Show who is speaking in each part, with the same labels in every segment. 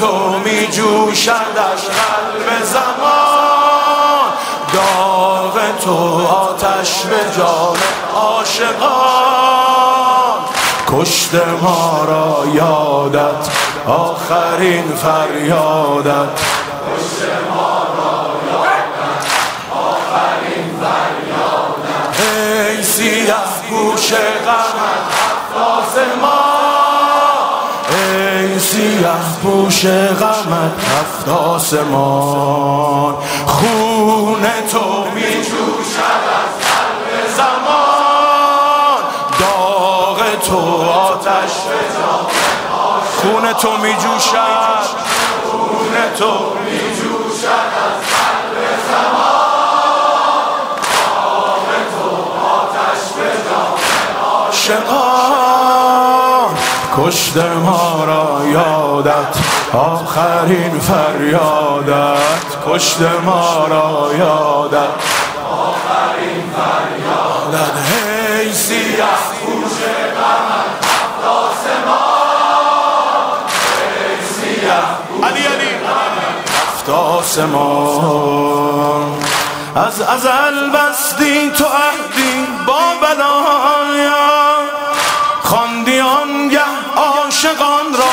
Speaker 1: تو می جوشد از قلب زمان، داغ تو آتش به جان عاشقان. کشت ما را یادت آخرین فریادت، کشت ما را یادت آخرین فریادت. ای سیه پوش غمت افلاس ما، ای سیه پوش غمت هفت آسمان. خون تو می جوشد از قلب زمان، داغ تو آتش به جان عاشقان. خون تو می جوشد، خون تو می جوشد از قلب زمان، داغ تو آتش به جان عاشقان. کشت ما را یادت آخرین فریادت، کشت ما را یادت آخرین فریادت. ای سیه پوش غمت هفت آسمان، ای سیه پوش غمت هفت آسمان. از ازل بستی تو عهدی با بلایا، خواندی آنگه عاشقان را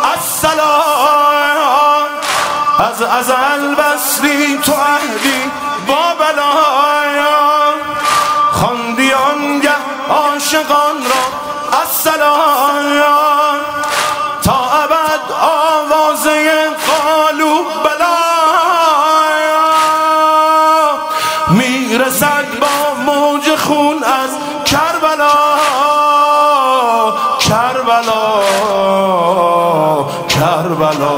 Speaker 1: السلام. از ازل بستی تو عهدی با بلایا، خواندی آنگه عاشقان را السلام. تا ابد آوازه قالوا بلایا میرسد با موج خون از کربلا، کربلا، کربلا.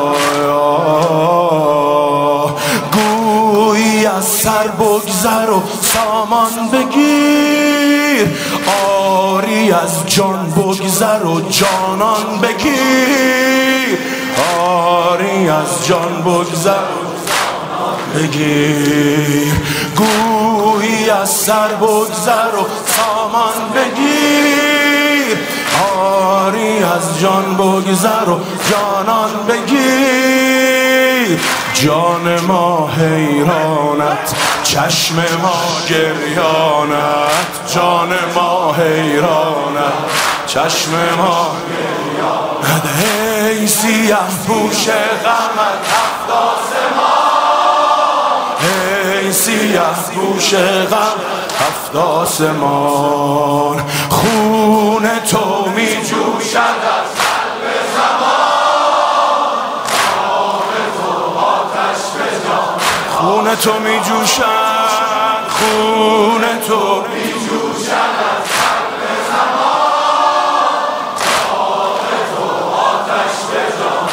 Speaker 1: گویی از سر بگذر و سامان بگیر، آری از جان بگذر و جانان بگیر، آری از جان بگذر و جانان بگیر. گویی از سر بگذر و سامان بگیر، آری از جان بگذر و جانان بگیر. جان ما حیرانت، چشم ما گریانت، جان ما حیرانت، چشم ما گریانت. ای سیه پوش غمت هفت آسمان، ای سیه پوش غمت هفت آسمان. خون تو می جوشد از قلب زمان، داغ تو آتش به جان. خون تو می جوشد، خون تو می جوشد از قلب زمان، داغ تو آتش به جان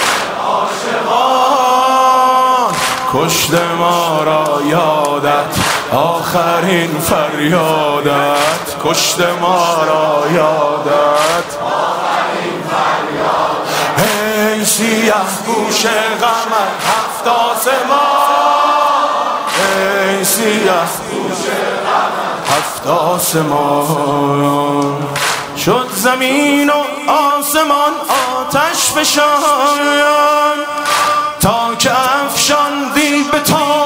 Speaker 1: عاشقان. کشت ما را یادت آخرین فریادت، کشت ما را یادت آخرین فریادت. ای سیه پوش غمت هفت آسمان، ای سیه پوش غمت هفت آسمان. شد زمین و آسمان آتش فشان، تا که افشاندی به طاق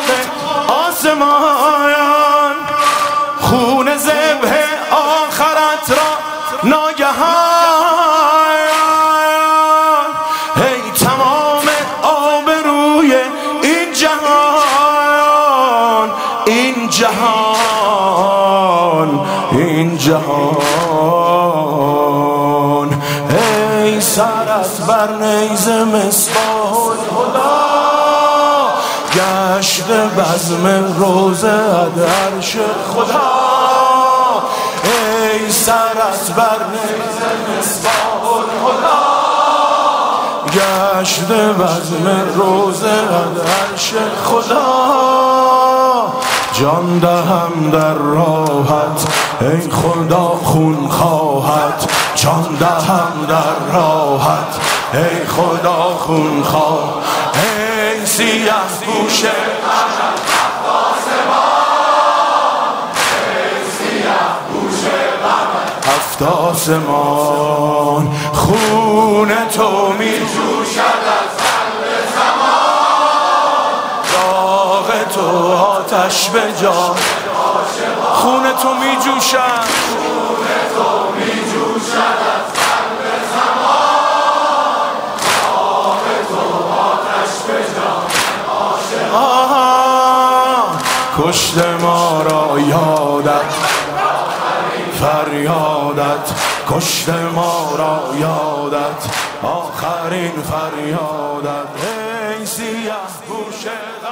Speaker 1: آسمان. خون ذبح آخرت را ناگهان، ای تمام آبروی این جهان، این جهان، این جهان. ای سرت بر نیزه مصباح الهدی، گشت بزم روزه عرش خدا. ای سرت بر نیزه مصباح الهدی، گشت بزم روزه عرش خدا. جان دهم در راحت ای خدا خون خواهد، جان دهم در راحت ای خدا خون خواه. ای سیه پوش غمت هفت آسمان، ای سیه پوش غمت هفت آسمان. خون تو می جوشد از قلب زمان، آتش به جان، خون تو می جوشد، از قلب زمان، آه تو آتش به جان عاشقان. کشته ما را یادت، فریادت، کشته ما را یادت، آخرین فریادت. ای سیاه گوشه